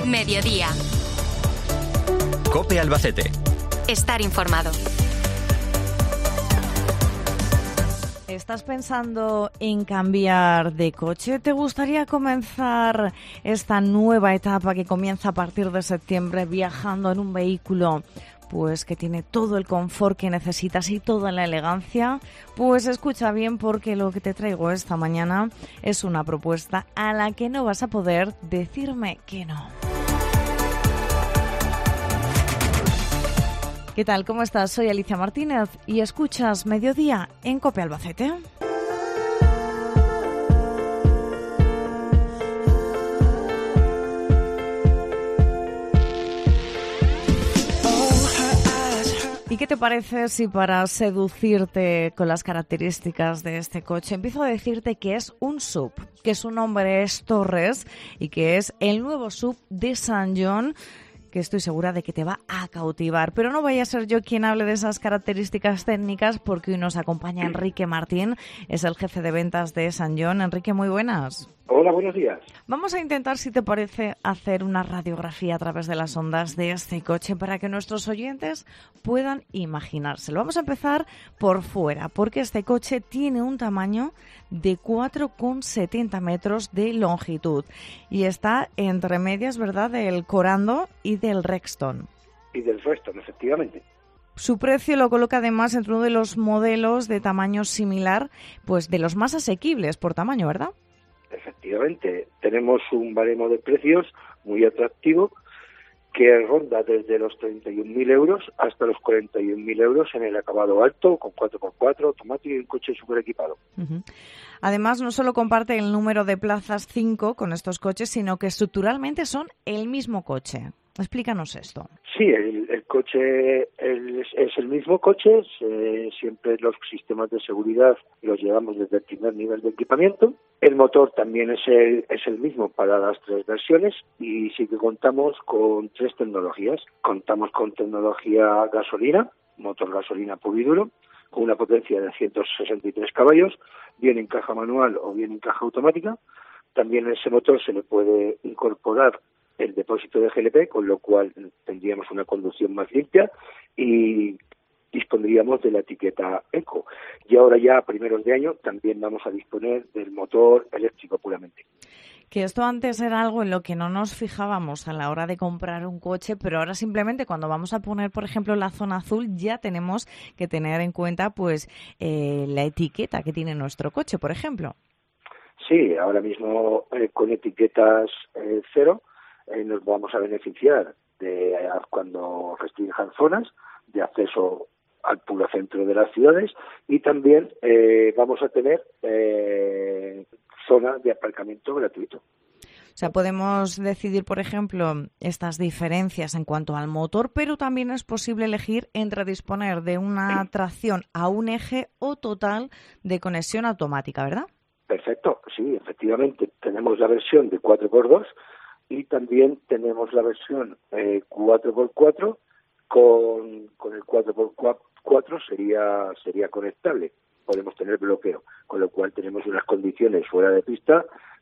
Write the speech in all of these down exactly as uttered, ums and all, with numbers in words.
Mediodía. COPE Albacete. Estar informado. ¿Estás pensando en cambiar de coche? ¿Te gustaría comenzar esta nueva etapa que comienza a partir de septiembre viajando en un vehículo pues que tiene todo el confort que necesitas y toda la elegancia? Pues escucha bien, porque lo que te traigo esta mañana es una propuesta a la que no vas a poder decirme que no. ¿Qué tal? ¿Cómo estás? Soy Alicia Martínez y escuchas Mediodía en COPE Albacete. ¿Y qué te parece si para seducirte con las características de este coche empiezo a decirte que es un S U V, que su nombre es Torres y que es el nuevo S U V de SsangYong, que estoy segura de que te va a cautivar? Pero no vaya a ser yo quien hable de esas características técnicas, porque hoy nos acompaña Enrique Martín, es el jefe de ventas de SsangYong. Enrique, muy buenas. Hola, buenos días. Vamos a intentar, si te parece, hacer una radiografía a través de las ondas de este coche para que nuestros oyentes puedan imaginárselo. Vamos a empezar por fuera, porque este coche tiene un tamaño de cuatro coma setenta metros de longitud y está entre medias, ¿verdad?, del Corando y del Rexton. Y del Rexton, efectivamente. Su precio lo coloca además entre uno de los modelos de tamaño similar, pues de los más asequibles por tamaño, ¿verdad? Efectivamente, tenemos un baremo de precios muy atractivo que ronda desde los treinta y un mil euros hasta los cuarenta y un mil euros en el acabado alto, con cuatro por cuatro, automático y un coche súper equipado. Uh-huh. Además, no solo comparte el número de plazas cinco con estos coches, sino que estructuralmente son el mismo coche. Explícanos esto. Sí, el, el coche el, es el mismo coche, eh, siempre los sistemas de seguridad los llevamos desde el primer nivel de equipamiento. El motor también es el, es el mismo para las tres versiones y sí que contamos con tres tecnologías. Contamos con tecnología gasolina, motor gasolina puro y duro, con una potencia de ciento sesenta y tres caballos, bien en caja manual o bien en caja automática. También a ese motor se le puede incorporar el depósito de G L P, con lo cual tendríamos una conducción más limpia y dispondríamos de la etiqueta Eco. Y ahora ya a primeros de año también vamos a disponer del motor eléctrico puramente. Que esto antes era algo en lo que no nos fijábamos a la hora de comprar un coche, pero ahora simplemente cuando vamos a poner, por ejemplo, la zona azul, ya tenemos que tener en cuenta pues eh, la etiqueta que tiene nuestro coche, por ejemplo. Sí, ahora mismo eh, con etiquetas eh, cero eh, nos vamos a beneficiar de eh, cuando restrinjan zonas de acceso al puro centro de las ciudades y también eh, vamos a tener eh, zona de aparcamiento gratuito. O sea, podemos decidir, por ejemplo, estas diferencias en cuanto al motor, pero también es posible elegir entre disponer de una tracción a un eje o total de conexión automática, ¿verdad? Perfecto, sí, efectivamente. Tenemos la versión de cuatro por dos y también tenemos la versión eh, cuatro por cuatro con, con el cuatro por cuatro sería, sería conectable. Podemos tener bloqueo, con lo cual tenemos unas condiciones fuera de pista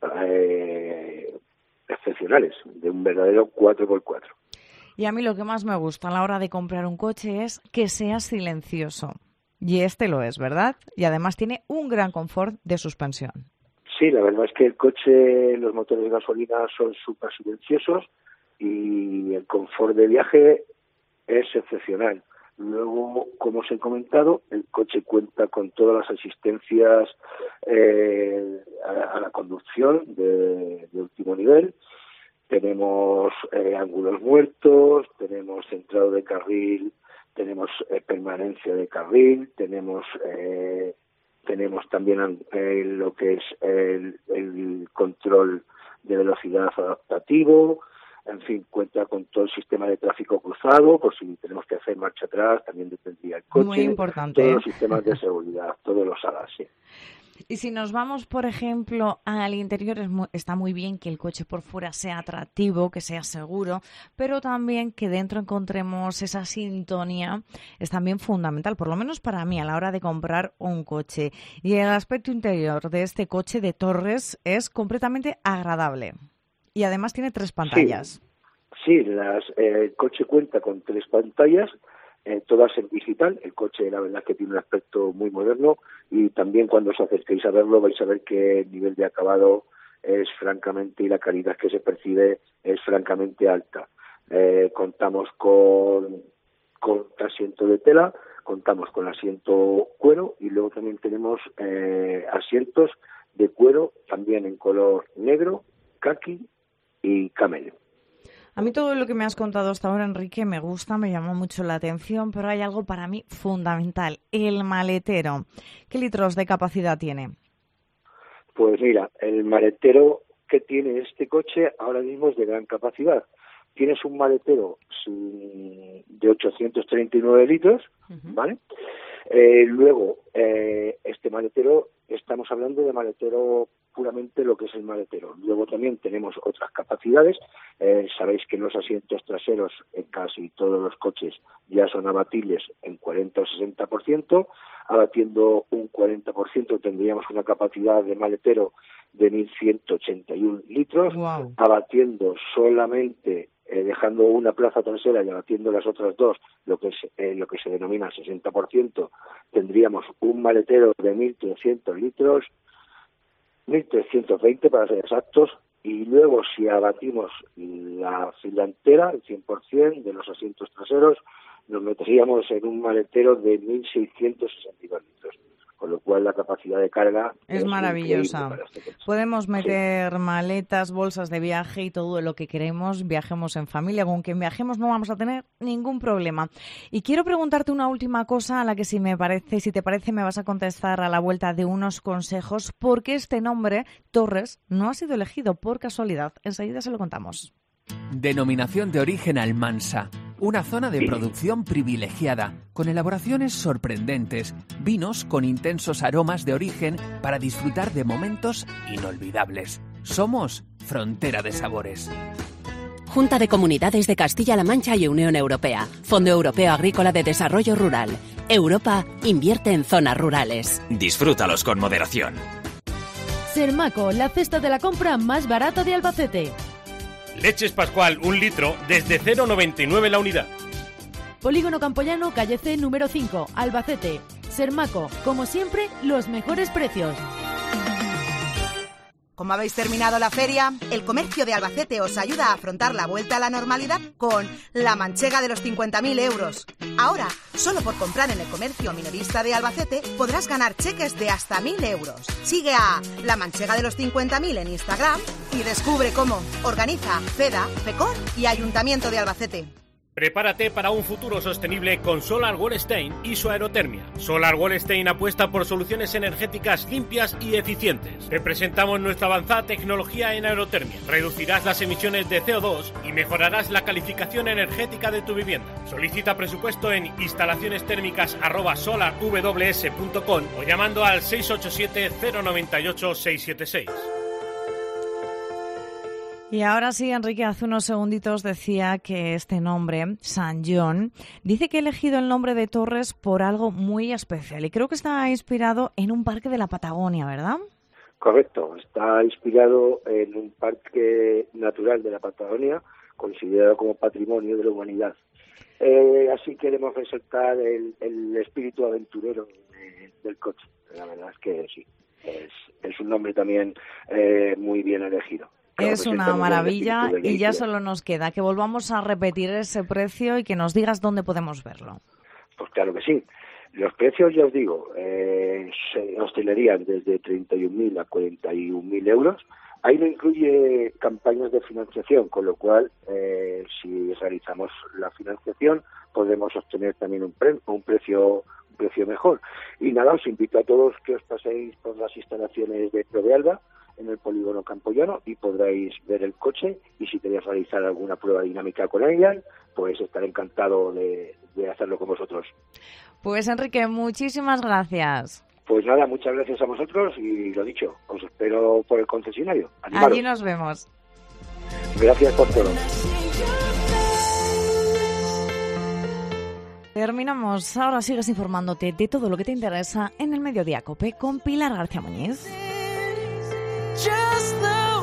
eh, excepcionales, de un verdadero cuatro por cuatro. Y a mí lo que más me gusta a la hora de comprar un coche es que sea silencioso. Y este lo es, ¿verdad? Y además tiene un gran confort de suspensión. Sí, la verdad es que el coche, los motores de gasolina son súper silenciosos y el confort de viaje es excepcional. Luego, como os he comentado, el coche cuenta con todas las asistencias eh, a, a la conducción de, de último nivel. Tenemos eh, ángulos muertos, tenemos centrado de carril, tenemos eh, permanencia de carril, tenemos eh, tenemos también eh, lo que es el, el control de velocidad adaptativo. En fin, cuenta con todo el sistema de tráfico cruzado, por si tenemos que hacer marcha atrás, también detendría el coche. Muy importante. Todos ¿eh? los sistemas de seguridad, todos los hagas, sí. Y si nos vamos, por ejemplo, al interior, es muy, está muy bien que el coche por fuera sea atractivo, que sea seguro, pero también que dentro encontremos esa sintonía es también fundamental, por lo menos para mí, a la hora de comprar un coche. Y el aspecto interior de este coche de Torres es completamente agradable. Y además tiene tres pantallas. Sí, las, eh, el coche cuenta con tres pantallas, eh, todas en digital. El coche, la verdad, es que tiene un aspecto muy moderno y también cuando os acerquéis a verlo vais a ver que el nivel de acabado es francamente, y la calidad que se percibe es francamente alta. Eh, contamos con, con asiento de tela, contamos con asiento cuero y luego también tenemos eh, asientos de cuero también en color negro, caqui y camel. A mí todo lo que me has contado hasta ahora, Enrique, me gusta, me llama mucho la atención, pero hay algo para mí fundamental, el maletero. ¿Qué litros de capacidad tiene? Pues mira, el maletero que tiene este coche ahora mismo es de gran capacidad. Tienes un maletero de ochocientos treinta y nueve litros, uh-huh. ¿vale? Eh, luego, eh, este maletero, estamos hablando de maletero puramente lo que es el maletero. Luego también tenemos otras capacidades. Eh, sabéis que los asientos traseros en casi todos los coches ya son abatibles en cuarenta o sesenta por ciento. Abatiendo un cuarenta por ciento tendríamos una capacidad de maletero de mil ciento ochenta y uno litros. Wow. Abatiendo solamente, eh, dejando una plaza trasera y abatiendo las otras dos, lo que es eh, lo que se denomina sesenta por ciento, tendríamos un maletero de mil trescientos litros, mil trescientos veinte para ser exactos, y luego si abatimos la fila entera, el cien por ciento de los asientos traseros, nos meteríamos en un maletero de mil seiscientos sesenta y dos litros, con lo cual la capacidad de carga es, es maravillosa. Este Podemos meter sí. maletas, bolsas de viaje y todo lo que queremos. Viajemos en familia, con quien viajemos no vamos a tener ningún problema. Y quiero preguntarte una última cosa a la que si me parece, si te parece me vas a contestar a la vuelta de unos consejos, porque este nombre, Torres, no ha sido elegido por casualidad. Enseguida se lo contamos. Denominación de origen Almansa, una zona de producción privilegiada, con elaboraciones sorprendentes, vinos con intensos aromas de origen para disfrutar de momentos inolvidables. Somos Frontera de Sabores. Junta de Comunidades de Castilla-La Mancha y Unión Europea. Fondo Europeo Agrícola de Desarrollo Rural. Europa invierte en zonas rurales. Disfrútalos con moderación. Sermaco, la cesta de la compra más barata de Albacete. Leches Pascual, un litro, desde cero coma noventa y nueve la unidad. Polígono Campoyano, calle C, número cinco, Albacete. Sermaco, como siempre, los mejores precios. Como habéis terminado la feria, el comercio de Albacete os ayuda a afrontar la vuelta a la normalidad con la manchega de los cincuenta mil euros. Ahora, solo por comprar en el comercio minorista de Albacete, podrás ganar cheques de hasta mil euros. Sigue a la manchega de los cincuenta mil en Instagram y descubre cómo. Organiza FEDA, FECOR y Ayuntamiento de Albacete. Prepárate para un futuro sostenible con Solar Wallstein y su aerotermia. Solar Wallstein apuesta por soluciones energéticas limpias y eficientes. Te presentamos nuestra avanzada tecnología en aerotermia. Reducirás las emisiones de C O dos y mejorarás la calificación energética de tu vivienda. Solicita presupuesto en instalacionestérmicas arroba solarws punto com o llamando al seis ocho siete cero nueve ocho seis siete seis. Y ahora sí, Enrique, hace unos segunditos decía que este nombre, San John, dice que ha elegido el nombre de Torres por algo muy especial. Y creo que está inspirado en un parque de la Patagonia, ¿verdad? Correcto, está inspirado en un parque natural de la Patagonia, considerado como patrimonio de la humanidad. Eh, así queremos resaltar el, el espíritu aventurero de, del coche. La verdad es que sí, es, es un nombre también eh, muy bien elegido. Es una maravilla y ya solo nos queda que volvamos a repetir ese precio y que nos digas dónde podemos verlo. Pues claro que sí. Los precios, ya os digo, eh, se oscilarían desde treinta y un mil a cuarenta y un mil euros. Ahí no incluye campañas de financiación, con lo cual, eh, si realizamos la financiación, podremos obtener también un, pre- un precio un precio mejor. Y nada, os invito a todos que os paséis por las instalaciones de Provealba, en el polígono Campoyano, y podréis ver el coche, y si queréis realizar alguna prueba dinámica con ella, pues estaré encantado de, de hacerlo con vosotros. Pues Enrique, muchísimas gracias. Pues nada, muchas gracias a vosotros y lo dicho, os espero por el concesionario. Animaros. Allí nos vemos. Gracias por todo. Terminamos. Ahora sigues informándote de todo lo que te interesa en el Mediodía COPE con Pilar García Muñiz. Just the